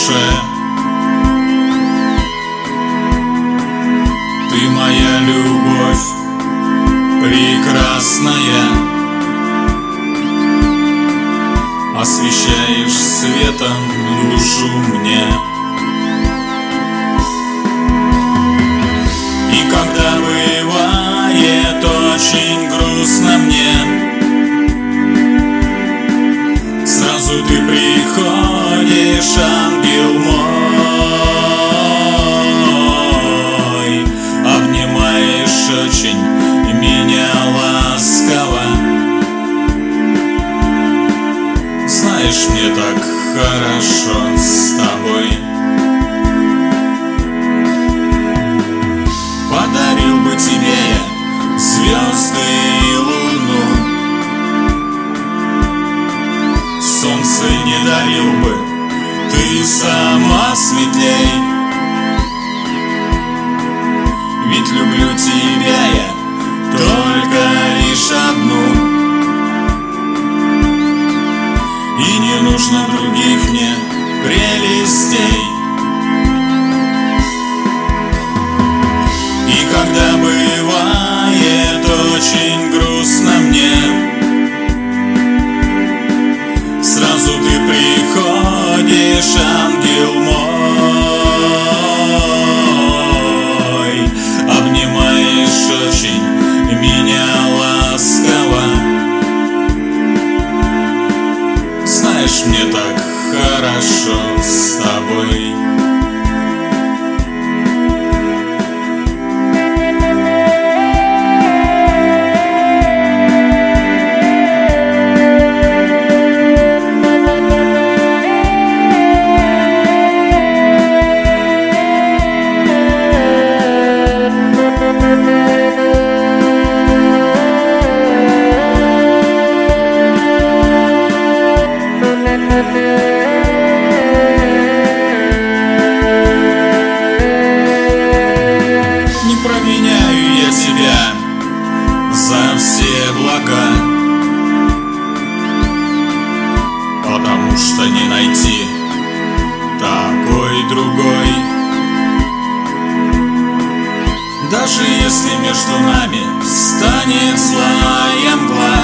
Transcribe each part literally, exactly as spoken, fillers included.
душе. Ты моя любовь прекрасная, освещаешь светом душу мне. И когда бывает очень грустно мне, сразу ты приходишь, ангел мой, обнимаешь очень меня ласково. Знаешь, мне так хорошо с тобой. Подарил бы тебе я звезды и луну, солнце не дарил бы, ты сама светлей. Ведь люблю тебя я только лишь одну, и не нужно других мне прелестей. И когда бывает очень грустно мне, сразу ты приходишь, ангел мой, обнимаешь очень меня ласково. Знаешь, мне так хорошо с тобой. Не променяю я тебя за все блага, потому что не найти такой другой. Даже если между нами станет злая мгла,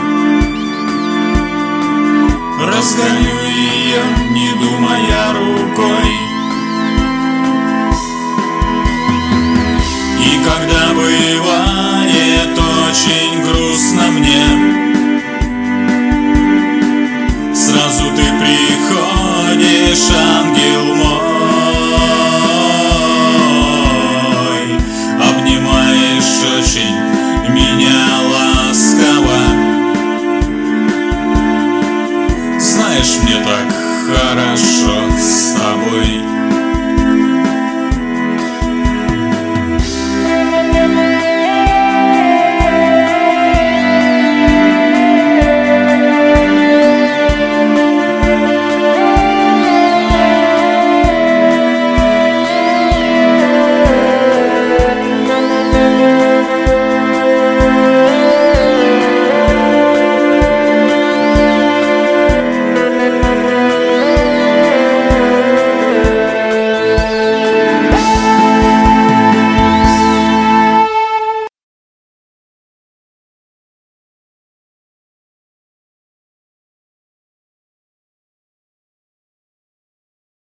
разгоню ее, не думая рукой. И когда бывает